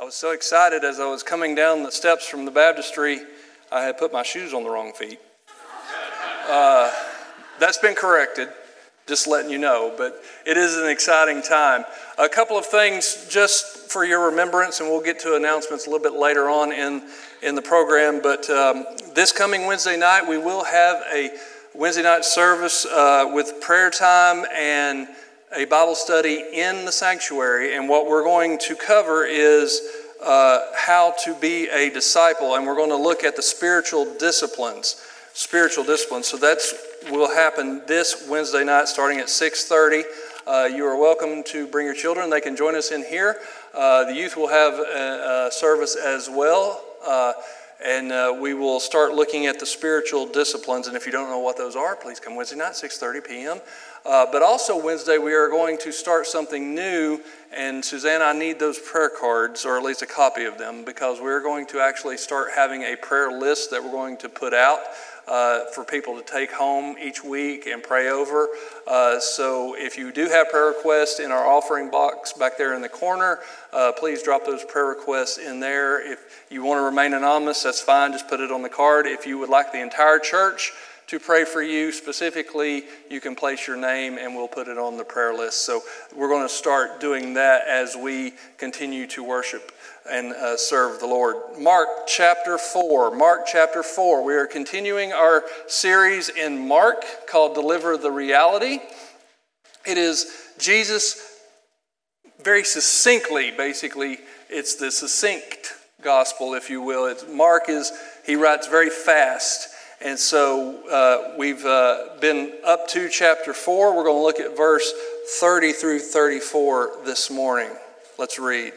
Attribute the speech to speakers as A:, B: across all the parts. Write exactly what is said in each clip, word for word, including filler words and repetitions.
A: I was so excited as I was coming down the steps from the baptistry, I had put my shoes on the wrong feet. Uh, that's been corrected, just letting you know, but it is an exciting time. A couple of things just for your remembrance, and we'll get to announcements a little bit later on in, in the program, but um, this coming Wednesday night, we will have a Wednesday night service uh, with prayer time and a Bible study in the sanctuary, and what we're going to cover is uh, how to be a disciple, and we're going to look at the spiritual disciplines. Spiritual disciplines. So that's will happen this Wednesday night, starting at six thirty. Uh, you are welcome to bring your children; they can join us in here. Uh, the youth will have a, a service as well. Uh, And uh, we will start looking at the spiritual disciplines. And if you don't know what those are, please come Wednesday night, six thirty p.m. Uh, but also Wednesday, we are going to start something new. And Suzanne, I need those prayer cards, or at least a copy of them, because we're going to actually start having a prayer list that we're going to put out uh, for people to take home each week and pray over. Uh, so if you do have prayer requests in our offering box back there in the corner, uh, please drop those prayer requests in there. If you want to remain anonymous, that's fine. Just put it on the card. If you would like the entire church to pray for you specifically, you can place your name and we'll put it on the prayer list. So we're going to start doing that as we continue to worship and uh, serve the Lord. Mark chapter four. Mark chapter four. We are continuing our series in Mark called Deliver the Reality. It is Jesus very succinctly, basically, it's the succinct gospel, if you will. It's, Mark is, he writes very fast. And so uh, we've uh, been up to chapter four. We're going to look at verse thirty through thirty-four this morning. Let's read.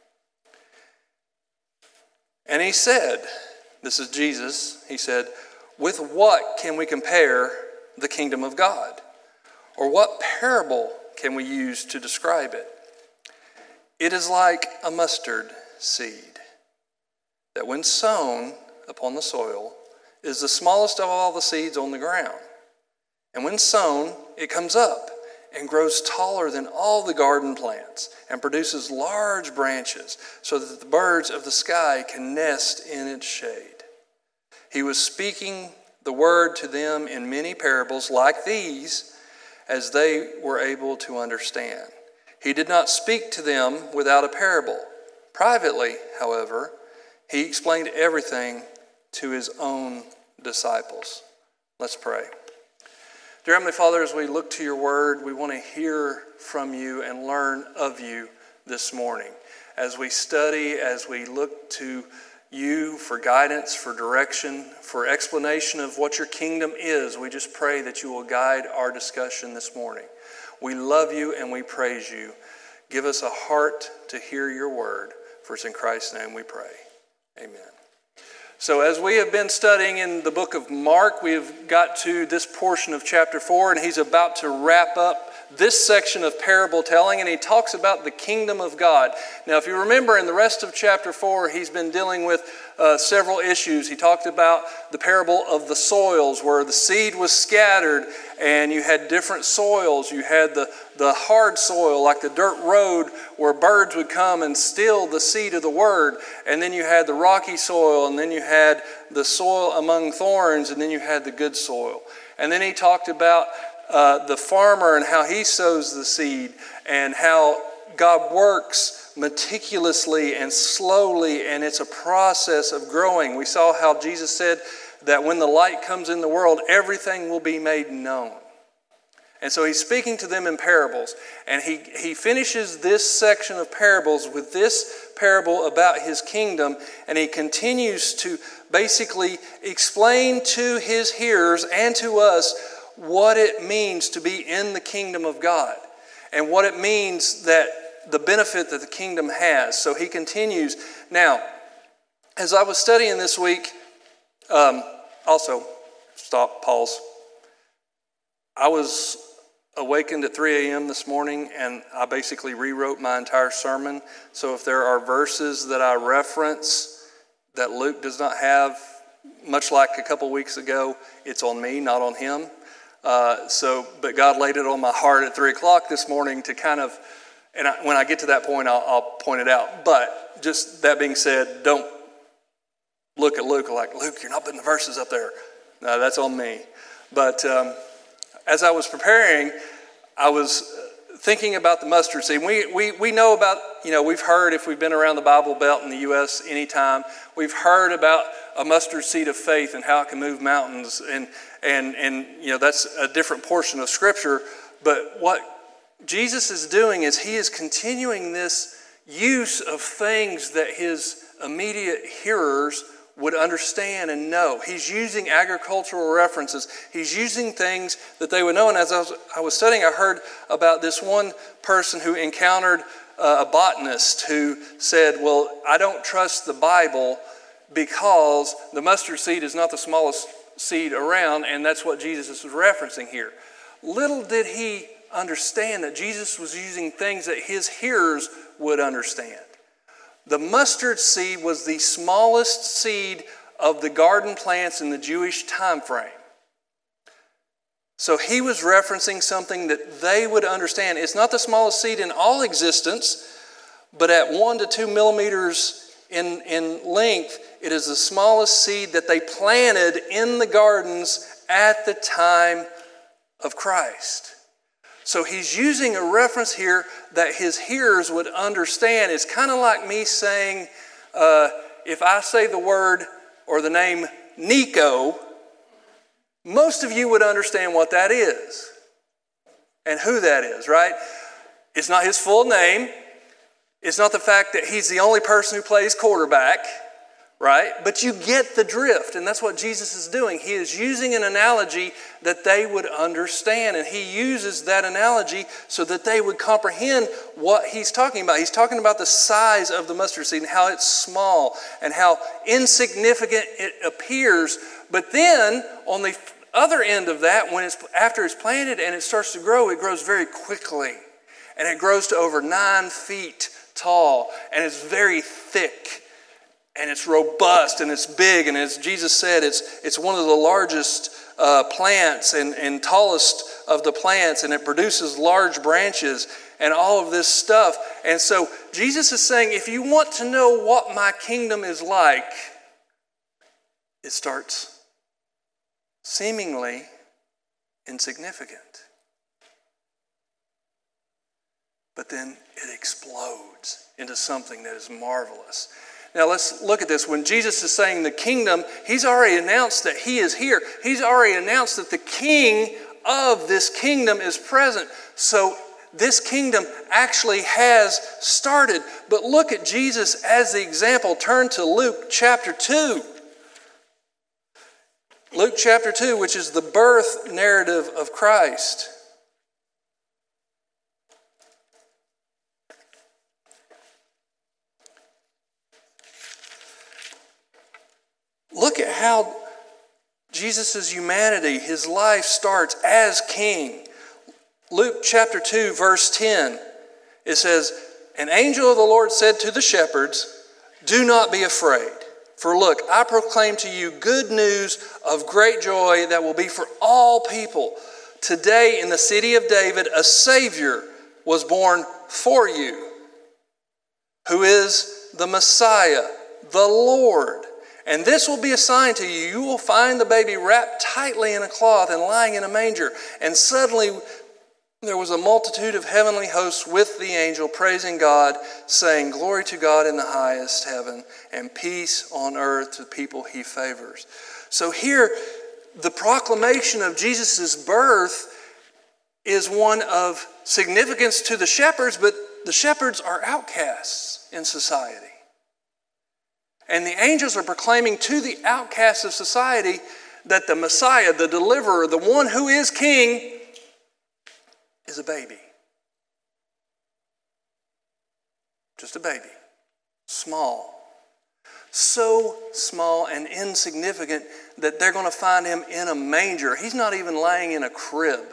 A: And he said, this is Jesus, he said, "With what can we compare the kingdom of God? Or what parable can we use to describe it? It is like a mustard seed that when sown upon the soil is the smallest of all the seeds on the ground. And when sown, it comes up and grows taller than all the garden plants and produces large branches so that the birds of the sky can nest in its shade. He was speaking the word to them in many parables like these, as they were able to understand. He did not speak to them without a parable. Privately, however, he explained everything to his own disciples." Let's pray. Dear Heavenly Father, as we look to your word, we want to hear from you and learn of you this morning. As we study, as we look to you for guidance, for direction, for explanation of what your kingdom is, we just pray that you will guide our discussion this morning. We love you and we praise you. Give us a heart to hear your word. For it's in Christ's name we pray. Amen. So as we have been studying in the book of Mark, we have got to this portion of chapter four, and he's about to wrap up this section of parable telling, and he talks about the kingdom of God. Now, if you remember, in the rest of chapter four, he's been dealing with uh, several issues. He talked about the parable of the soils, where the seed was scattered, and you had different soils. You had the, the hard soil, like the dirt road, where birds would come and steal the seed of the word. And then you had the rocky soil, and then you had the soil among thorns, and then you had the good soil. And then he talked about Uh, the farmer and how he sows the seed, and how God works meticulously and slowly, and it's a process of growing. We saw how Jesus said that when the light comes in the world, everything will be made known. And so he's speaking to them in parables, and he, he finishes this section of parables with this parable about his kingdom, and he continues to basically explain to his hearers and to us what it means to be in the kingdom of God, and what it means that the benefit that the kingdom has. So he continues. Now, as I was studying this week, um, also, stop, pause. I was awakened at three a.m. this morning, and I basically rewrote my entire sermon. So if there are verses that I reference that Luke does not have, much like a couple weeks ago, it's on me, not on him. Uh, so, but God laid it on my heart at three o'clock this morning to kind of, and I, when I get to that point, I'll, I'll point it out. But just that being said, don't look at Luke like, Luke, you're not putting the verses up there. No, that's on me. But um, as I was preparing, I was thinking about the mustard seed. We, we, we know about, you know, we've heard, if we've been around the Bible Belt in the U S anytime, we've heard about a mustard seed of faith and how it can move mountains. And, and, and you know, that's a different portion of Scripture. But what Jesus is doing is he is continuing this use of things that his immediate hearers would understand and know. He's using agricultural references. He's using things that they would know. And as I was, I was studying, I heard about this one person who encountered uh, a botanist who said, well, I don't trust the Bible because the mustard seed is not the smallest seed around, and that's what Jesus is referencing here. Little did he understand that Jesus was using things that his hearers would understand. The mustard seed was the smallest seed of the garden plants in the Jewish time frame. So he was referencing something that they would understand. It's not the smallest seed in all existence, but at one to two millimeters in, in length, it is the smallest seed that they planted in the gardens at the time of Christ. So he's using a reference here that his hearers would understand. It's kind of like me saying, uh, if I say the word or the name Nico, most of you would understand what that is and who that is, right? It's not his full name. It's not the fact that he's the only person who plays quarterback, right? But you get the drift, and that's what Jesus is doing. He is using an analogy that they would understand, and he uses that analogy so that they would comprehend what he's talking about. He's talking about the size of the mustard seed and how it's small and how insignificant it appears. But then, on the other end of that, when it's after it's planted and it starts to grow, it grows very quickly, and it grows to over nine feet tall, and it's very thick. And it's robust and it's big, and as Jesus said, it's it's one of the largest uh, plants and, and tallest of the plants, and it produces large branches and all of this stuff. And so Jesus is saying, if you want to know what my kingdom is like, it starts seemingly insignificant. But then it explodes into something that is marvelous. Now let's look at this. When Jesus is saying the kingdom, he's already announced that he is here. He's already announced that the king of this kingdom is present. So this kingdom actually has started. But look at Jesus as the example. Turn to Luke chapter two. Luke chapter two, which is the birth narrative of Christ. Look at how Jesus' humanity, his life starts as king. Luke chapter two, verse ten, it says, an angel of the Lord said to the shepherds, do not be afraid, for look, I proclaim to you good news of great joy that will be for all people. Today in the city of David, a Savior was born for you, who is the Messiah, the Lord. And this will be a sign to you. You will find the baby wrapped tightly in a cloth and lying in a manger. And suddenly there was a multitude of heavenly hosts with the angel, praising God, saying, glory to God in the highest heaven, and peace on earth to people he favors. So here, the proclamation of Jesus' birth is one of significance to the shepherds, but the shepherds are outcasts in society. And the angels are proclaiming to the outcasts of society that the Messiah, the deliverer, the one who is king, is a baby. Just a baby. Small. So small and insignificant that they're going to find him in a manger. He's not even laying in a crib.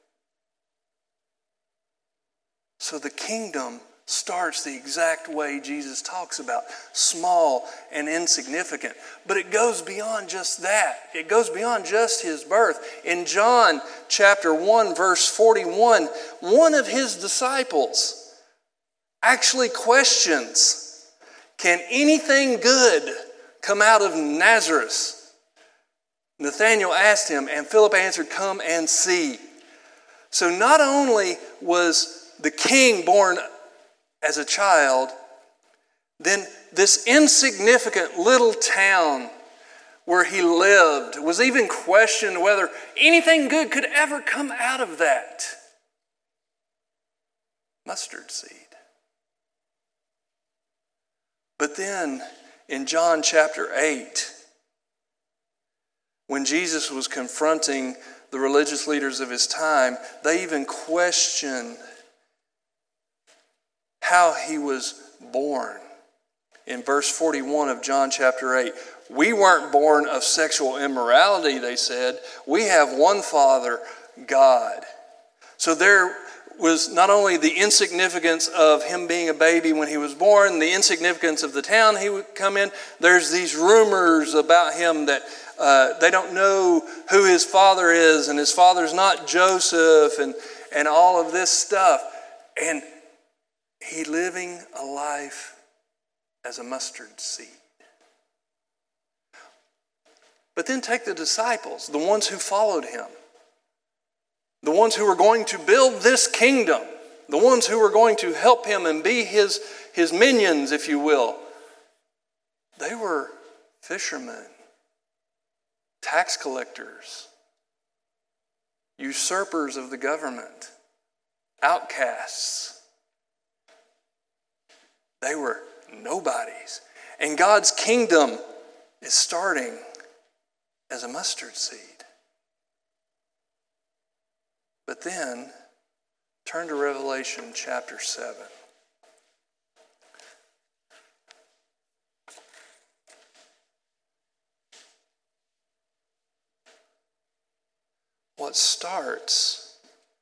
A: So the kingdom starts the exact way Jesus talks about, small and insignificant. But it goes beyond just that. It goes beyond just his birth. In John chapter one, verse forty-one, one of his disciples actually questions, can anything good come out of Nazareth? Nathanael asked him, and Philip answered, come and see. So not only was the king born as a child, then this insignificant little town where he lived was even questioned whether anything good could ever come out of that. Mustard seed. But then in John chapter eight, when Jesus was confronting the religious leaders of his time, they even questioned how he was born. In verse forty-one of John chapter eight, we weren't born of sexual immorality, they said. We have one Father, God. So there was not only the insignificance of him being a baby when he was born, the insignificance of the town he would come in. There's these rumors about him that uh, they don't know who his father is, and his father's not Joseph, and, and all of this stuff. And he living a life as a mustard seed. But then take the disciples, the ones who followed him, the ones who were going to build this kingdom, the ones who were going to help him and be his, his minions, if you will. They were fishermen, tax collectors, usurpers of the government, outcasts. They were nobodies. And God's kingdom is starting as a mustard seed. But then, turn to Revelation chapter seven. What starts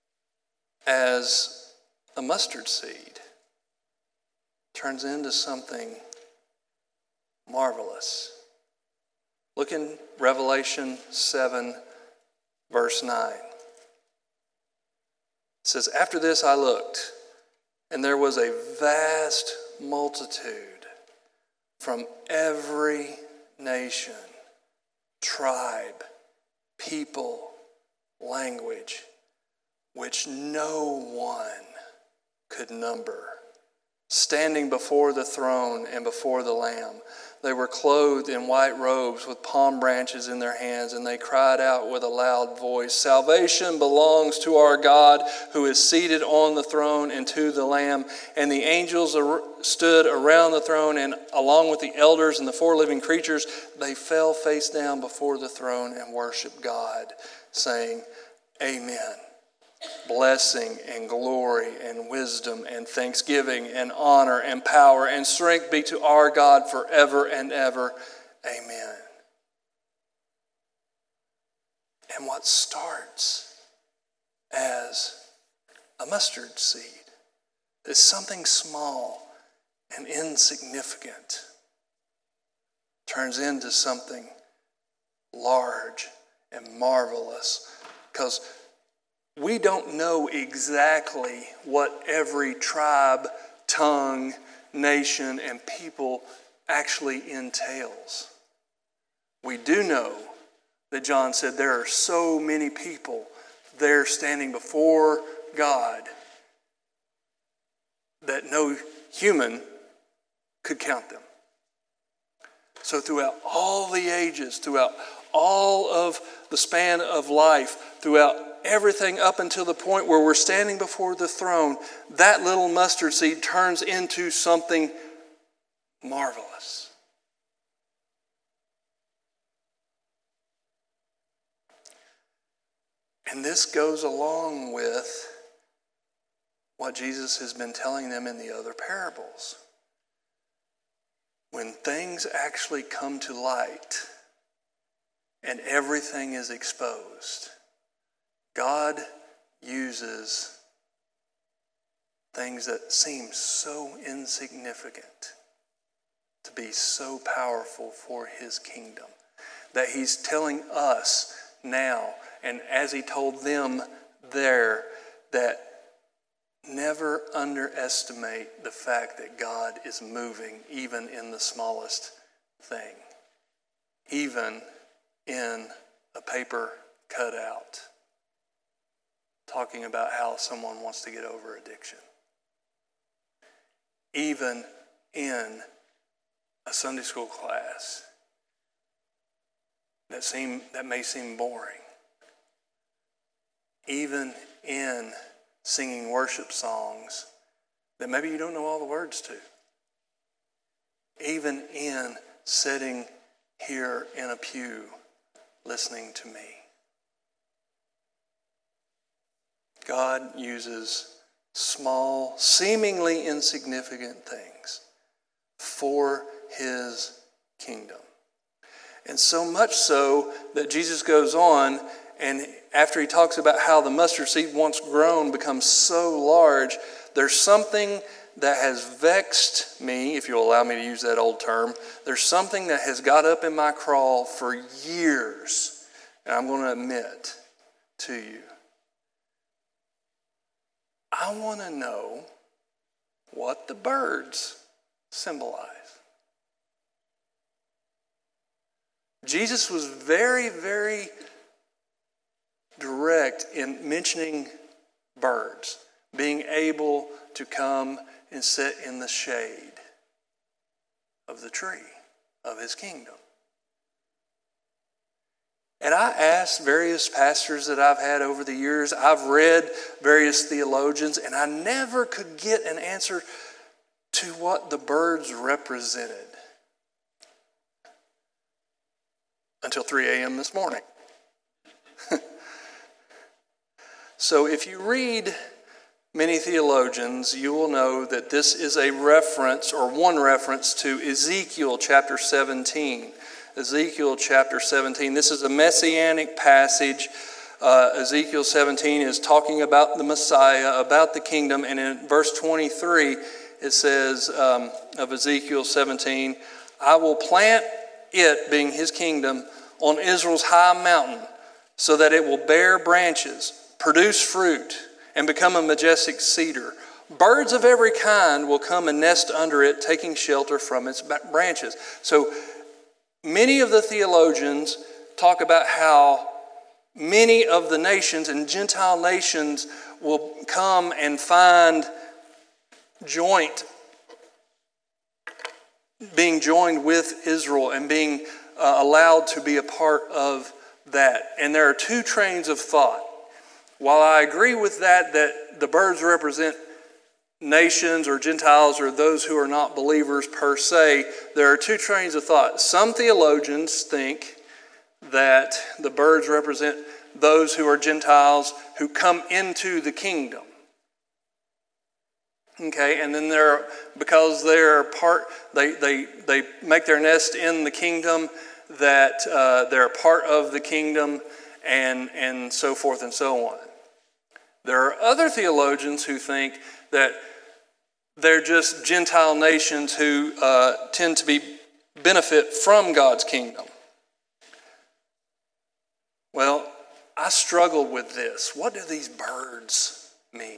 A: as a mustard seed turns into something marvelous. Look in Revelation seven, verse nine. It says, after this I looked, and there was a vast multitude from every nation, tribe, people, language, which no one could number, standing before the throne and before the Lamb. They were clothed in white robes with palm branches in their hands, and they cried out with a loud voice, salvation belongs to our God who is seated on the throne and to the Lamb. And the angels stood around the throne, and along with the elders and the four living creatures, they fell face down before the throne and worshiped God, saying, Amen. Blessing and glory and wisdom and thanksgiving and honor and power and strength be to our God forever and ever. Amen. And what starts as a mustard seed is something small and insignificant, turns into something large and marvelous, because we don't know exactly what every tribe, tongue, nation, and people actually entails. We do know that John said there are so many people there standing before God that no human could count them. So throughout all the ages, throughout all of the span of life, throughout everything up until the point where we're standing before the throne, that little mustard seed turns into something marvelous. And this goes along with what Jesus has been telling them in the other parables. When things actually come to light and everything is exposed, God uses things that seem so insignificant to be so powerful for his kingdom, that he's telling us now, and as he told them there, that never underestimate the fact that God is moving even in the smallest thing, even in a paper cutout, talking about how someone wants to get over addiction. Even in a Sunday school class that seem that may seem boring. Even in singing worship songs that maybe you don't know all the words to. Even in sitting here in a pew listening to me. God uses small, seemingly insignificant things for his kingdom. And so much so that Jesus goes on, and after he talks about how the mustard seed once grown becomes so large, there's something that has vexed me, if you'll allow me to use that old term. There's something that has got up in my craw for years, and I'm going to admit to you. I want to know what the birds symbolize. Jesus was very, very direct in mentioning birds being able to come and sit in the shade of the tree of his kingdom. And I asked various pastors that I've had over the years, I've read various theologians, and I never could get an answer to what the birds represented until three a.m. this morning. So if you read many theologians, you will know that this is a reference, or one reference, to Ezekiel chapter seventeen. Ezekiel chapter seventeen. This is a messianic passage. Uh, Ezekiel seventeen is talking about the Messiah, about the kingdom, and in verse twenty-three it says um, of Ezekiel seventeen, I will plant it, being his kingdom, on Israel's high mountain, so that it will bear branches, produce fruit, and become a majestic cedar. Birds of every kind will come and nest under it, taking shelter from its branches. So many of the theologians talk about how many of the nations and Gentile nations will come and find joint, being joined with Israel and being uh, allowed to be a part of that. And there are two trains of thought. While I agree with that, that the birds represent nations or Gentiles or those who are not believers per se, there are two trains of thought. Some theologians think that the birds represent those who are Gentiles who come into the kingdom. Okay, and then they're, because they're part, they they they make their nest in the kingdom, that uh, they're a part of the kingdom, and and so forth and so on. There are other theologians who think that they're just Gentile nations who uh, tend to be benefit from God's kingdom. Well, I struggled with this. What do these birds mean?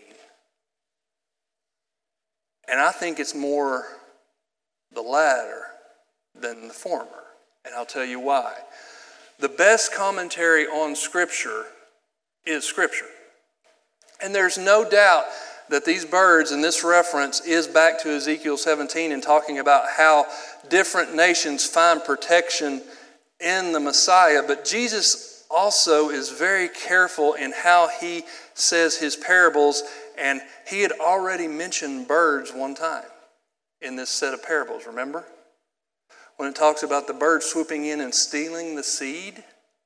A: And I think it's more the latter than the former. And I'll tell you why. The best commentary on Scripture is Scripture. And there's no doubt that these birds, and this reference is back to Ezekiel seventeen and talking about how different nations find protection in the Messiah. But Jesus also is very careful in how he says his parables, and he had already mentioned birds one time in this set of parables, remember? When it talks about the bird swooping in and stealing the seed.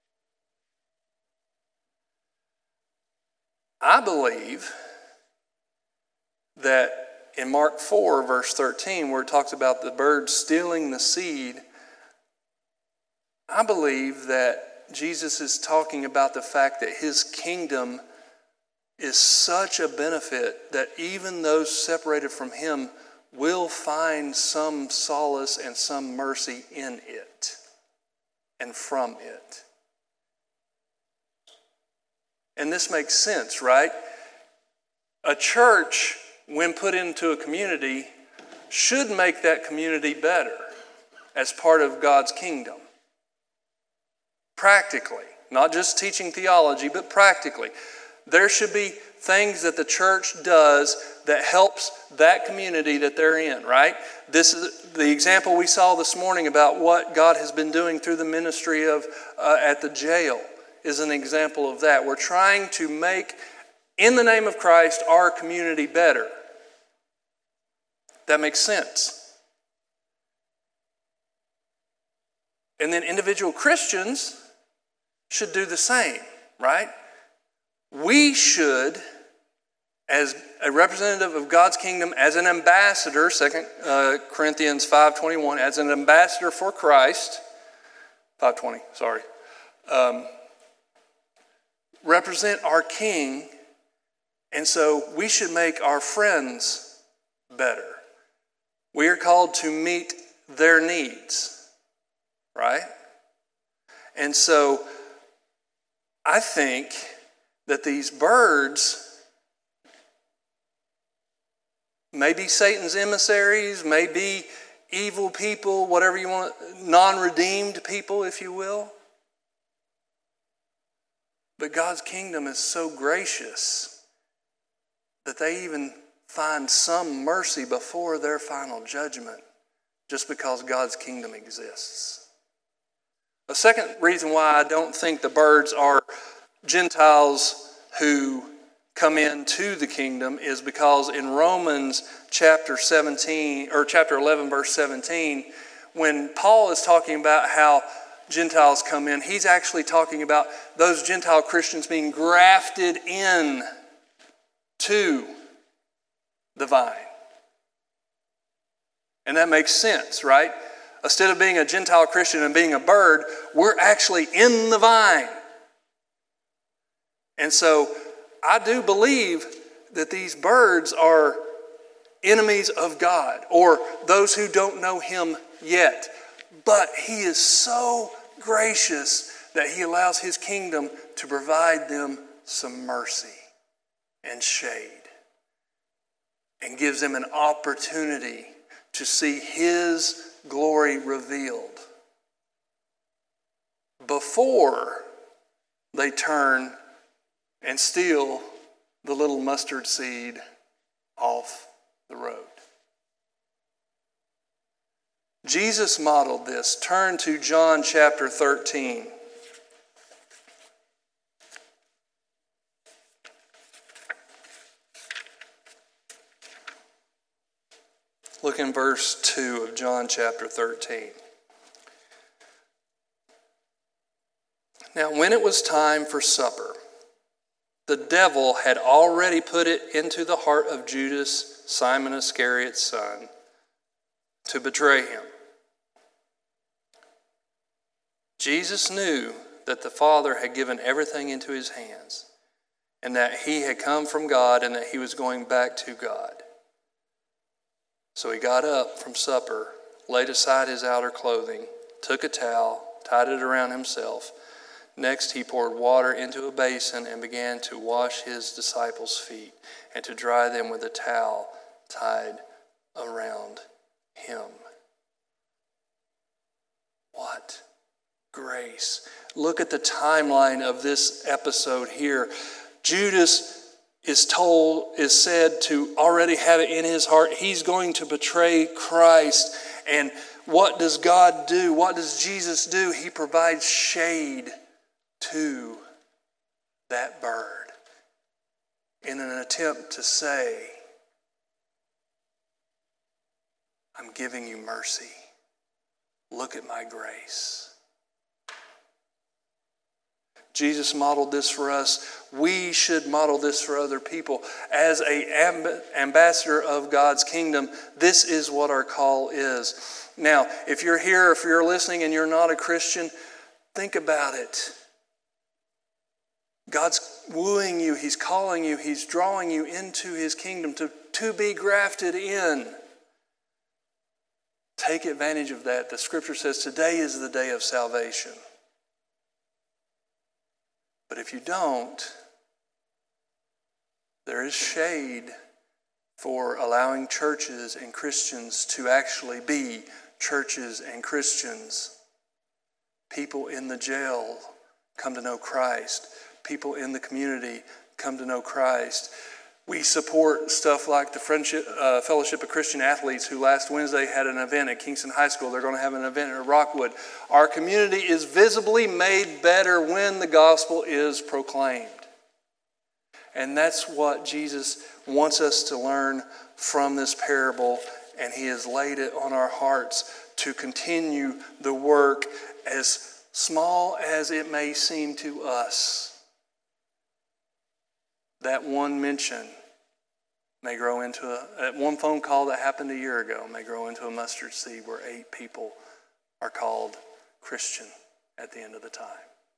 A: I believe that in Mark four, verse thirteen, where it talks about the bird stealing the seed, I believe that Jesus is talking about the fact that his kingdom is such a benefit that even those separated from him will find some solace and some mercy in it and from it. And this makes sense, right? A church, when put into a community, should make that community better as part of God's kingdom. Practically, not just teaching theology, but practically. There should be things that the church does that helps that community that they're in, right? This is the example we saw this morning about what God has been doing through the ministry of uh, at the jail is an example of that. We're trying to make, in the name of Christ, our community better. That makes sense. And then individual Christians should do the same, right? We should, as a representative of God's kingdom, as an ambassador, Second Corinthians five twenty-one, as an ambassador for Christ, five twenty, sorry, um, represent our King, and so we should make our friends better. We are called to meet their needs, right? And so I think that these birds may be Satan's emissaries, may be evil people, whatever you want, non-redeemed people, if you will. But God's kingdom is so gracious that they even find some mercy before their final judgment just because God's kingdom exists. A second reason why I don't think the birds are Gentiles who come into the kingdom is because in Romans chapter seventeen or chapter eleven verse seventeen, when Paul is talking about how Gentiles come in, he's actually talking about those Gentile Christians being grafted in to the vine. And that makes sense, right? Instead of being a Gentile Christian and being a bird, we're actually in the vine. And so I do believe that these birds are enemies of God or those who don't know Him yet. But He is so gracious that He allows His kingdom to provide them some mercy and shade and gives them an opportunity to see His glory revealed before they turn and steal the little mustard seed off the road. Jesus modeled this. Turn to John chapter thirteen. Look in verse two of John chapter thirteen. Now, when it was time for supper, the devil had already put it into the heart of Judas, Simon Iscariot's son, to betray him. Jesus knew that the Father had given everything into his hands, and that he had come from God and that he was going back to God. So he got up from supper, laid aside his outer clothing, took a towel, tied it around himself. Next, he poured water into a basin and began to wash his disciples' feet and to dry them with a towel tied around him. What grace. Look at the timeline of this episode here. Judas is told, is said to already have it in his heart. He's going to betray Christ. And what does God do? What does Jesus do? He provides shade to that bird in an attempt to say, I'm giving you mercy. Look at my grace. Jesus modeled this for us. We should model this for other people. As an ambassador of God's kingdom, this is what our call is. Now, if you're here, if you're listening and you're not a Christian, think about it. God's wooing you. He's calling you. He's drawing you into His kingdom to, to be grafted in. Take advantage of that. The scripture says today is the day of salvation. But if you don't, There is shade for allowing churches and Christians to actually be churches and Christians. People in the jail come to know Christ. People in the community come to know Christ. We support stuff like the Friendship, uh, Fellowship of Christian Athletes, who last Wednesday had an event at Kingston High School. They're going to have an event at Rockwood. Our community is visibly made better when the gospel is proclaimed. And that's what Jesus wants us to learn from this parable, and he has laid it on our hearts to continue the work, as small as it may seem to us. That one mention may grow into a, that one phone call that happened a year ago may grow into a mustard seed where eight people are called Christian at the end of the time.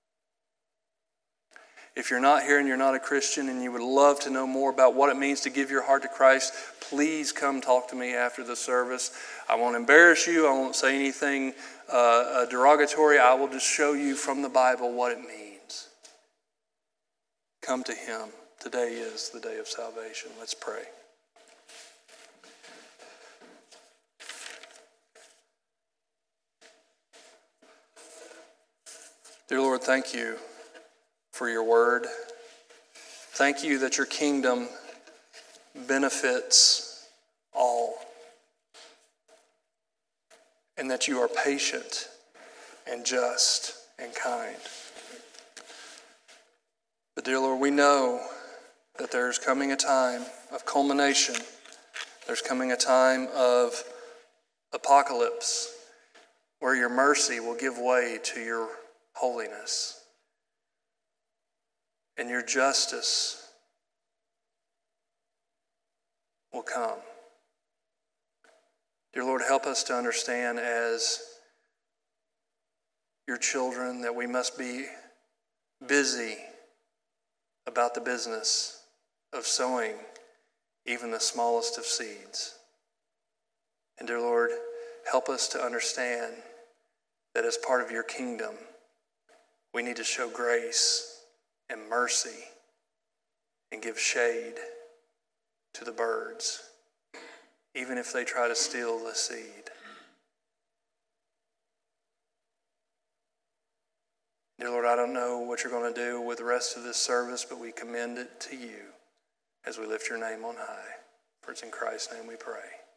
A: If you're not here and you're not a Christian and you would love to know more about what it means to give your heart to Christ, please come talk to me after the service. I won't embarrass you. I won't say anything uh, derogatory. I will just show you from the Bible what it means. Come to him. Today is the day of salvation. Let's pray. Dear Lord, thank you for your word. Thank you that your kingdom benefits all, and that you are patient and just and kind. But dear Lord, we know that there's coming a time of culmination. There's coming a time of apocalypse where your mercy will give way to your holiness, and your justice will come. Dear Lord, help us to understand as your children that we must be busy about the business of sowing even the smallest of seeds. And dear Lord, help us to understand that as part of your kingdom, we need to show grace and mercy and give shade to the birds, even if they try to steal the seed. Dear Lord, I don't know what you're going to do with the rest of this service, but we commend it to you as we lift your name on high. For it's in Christ's name we pray.